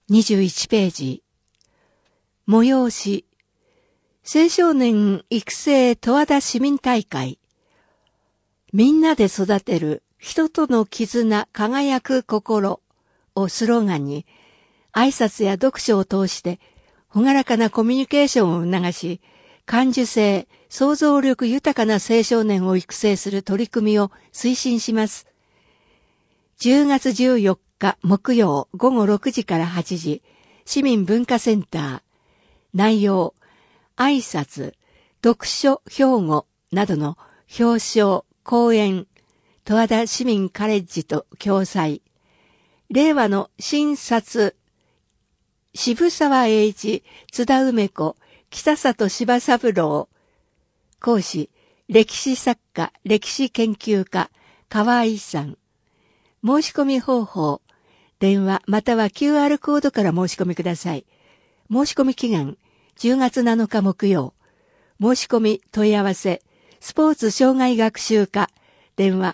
21ページ。催し。青少年育成十和田市民大会。みんなで育てる人との絆輝く心をスローガンに、挨拶や読書を通して朗らかなコミュニケーションを促し、感受性、想像力豊かな青少年を育成する取り組みを推進します。10月14日木曜午後6時から8時、市民文化センター。内容、挨拶、読書標語などの表彰、講演、十和田市民カレッジと共催。令和の新札、渋沢栄一、津田梅子、北里柴三郎。講師、歴史作家、歴史研究家、河合さん。申し込み方法、電話または QR コードから申し込みください。申し込み期限、10月7日木曜。申し込み問い合わせ、スポーツ障害学習課、電話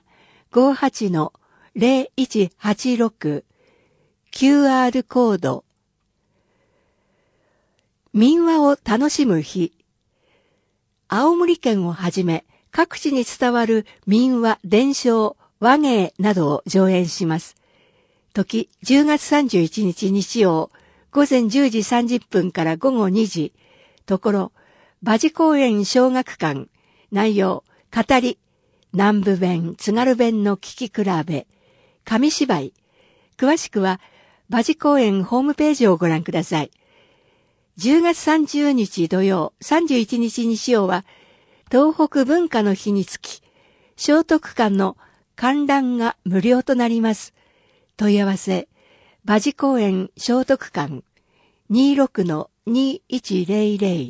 58-0186、QR コード。民話を楽しむ日。青森県をはじめ、各地に伝わる民話、伝承、話芸などを上演します。時、10月31日日曜、午前10時30分から午後2時。ところ、馬事公園小学館。内容、語り、南部弁、津軽弁の聞き比べ。紙芝居。詳しくは、馬事公園ホームページをご覧ください。10月30日土曜、31日日曜は、東北文化の日につき、聖徳館の観覧が無料となります。問い合わせ、馬事公園聖徳館 26-2100。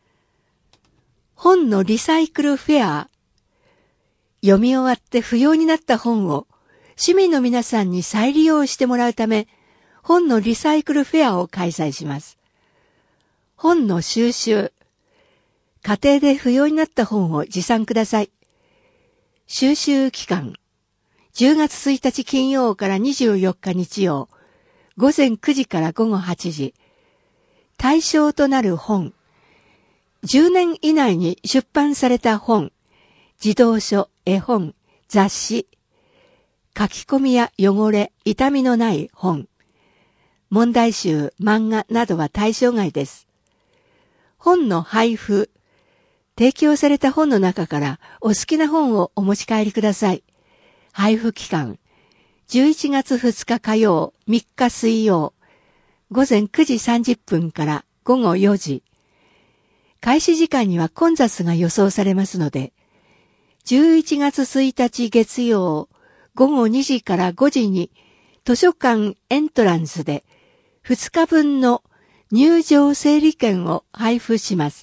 本のリサイクルフェア。読み終わって不要になった本を市民の皆さんに再利用してもらうため、本のリサイクルフェアを開催します。本の収集。家庭で不要になった本を持参ください。収集期間。10月1日金曜から24日日曜、午前9時から午後8時。対象となる本。10年以内に出版された本、児童書、絵本、雑誌。書き込みや汚れ、傷みのない本。問題集、漫画などは対象外です。本の配布。提供された本の中からお好きな本をお持ち帰りください。配布期間、11月2日火曜、3日水曜、午前9時30分から午後4時。開始時間には混雑が予想されますので、11月1日月曜、午後2時から5時に図書館エントランスで2日分の入場整理券を配布します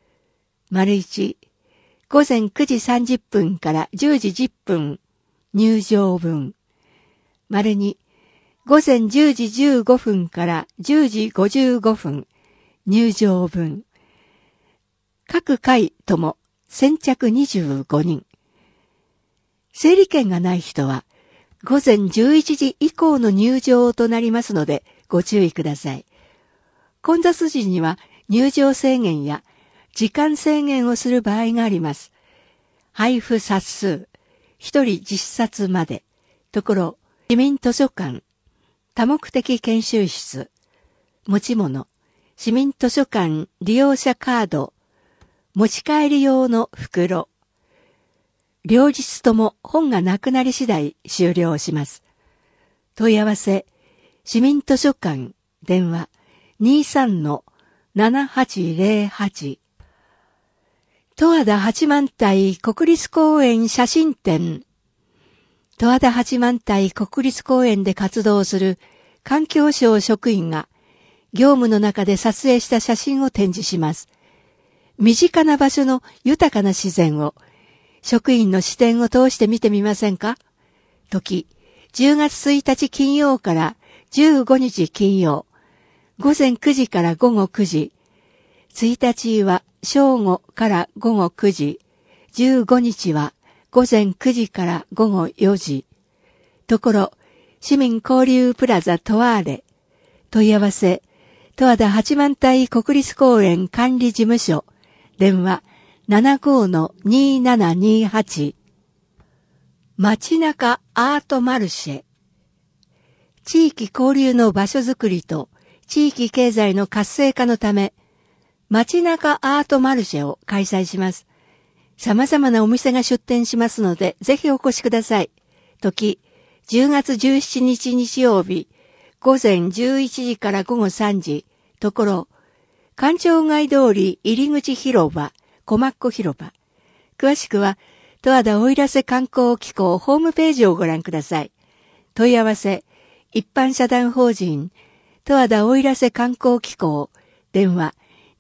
。1、午前9時30分から10時10分、入場分。2、午前10時15分から10時55分、入場分。各回とも先着25人。整理券がない人は、午前11時以降の入場となりますので、ご注意ください。混雑時には入場制限や時間制限をする場合があります。配布冊数。1人10冊まで。ところ、市民図書館、多目的研修室、持ち物、市民図書館利用者カード、持ち帰り用の袋。両日とも本がなくなり次第終了します。問い合わせ、市民図書館、電話 23-7808。十和田八幡平国立公園写真展。十和田八幡平国立公園で活動する環境省職員が業務の中で撮影した写真を展示します。身近な場所の豊かな自然を職員の視点を通して見てみませんか？時、10月1日金曜から15日金曜、午前9時から午後9時、1日は正午から午後9時、15日は午前9時から午後4時。ところ、市民交流プラザトワーレ、 問い合わせ、十和田八幡平国立公園管理事務所、電話 75-2728。街中アートマルシェ。地域交流の場所づくりと地域経済の活性化のため、街中アートマルシェを開催します。様々なお店が出店しますので、ぜひお越しください。時、10月17日日曜日、午前11時から午後3時、ところ、官庁街通り入口広場、小牧子広場。詳しくは、十和田奥入瀬観光機構ホームページをご覧ください。問い合わせ、一般社団法人、十和田奥入瀬観光機構、電話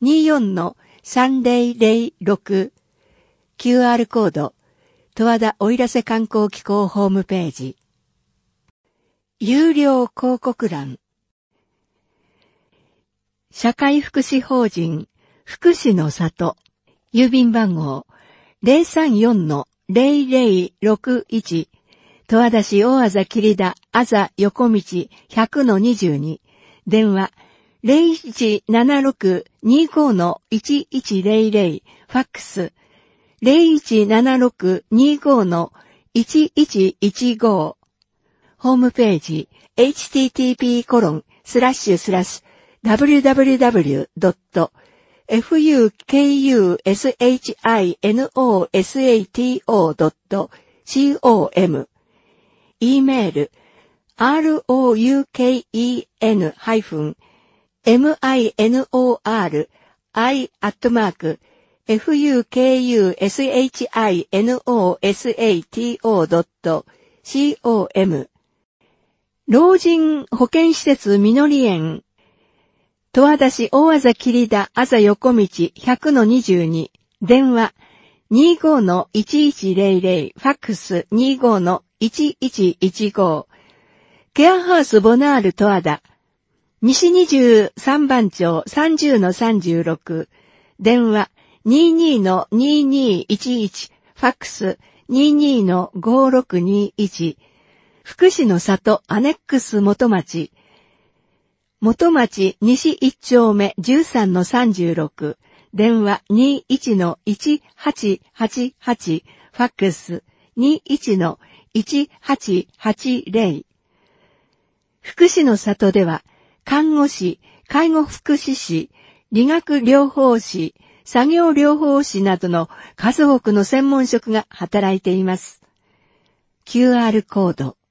24-3006、QR コード、十和田奥入瀬観光機構ホームページ。有料広告欄。社会福祉法人、福祉の里、郵便番号 034-0061、十和田市大字切田あざ横道 100-22、電話 0176-25-1100、ファックス 0176-25-1115、ホームページ http://www.fukushinosato.com、 e メール roukeni-minori@fukushinosato.com、 老人保健施設みのり園、十和田市大字切田あざ横道 100-22、電話 25-1100、ファックス 25-1115、ケアハウスボナール十和田、西23番町 30-36、電話 22-2211、ファックス 22-5621、福祉の里アネックス元町、元町西1丁目 13-36、電話 21-1888、ファックス 21-1880。福祉の里では、看護師、介護福祉士、理学療法士、作業療法士などの数多くの専門職が働いています。QR コード。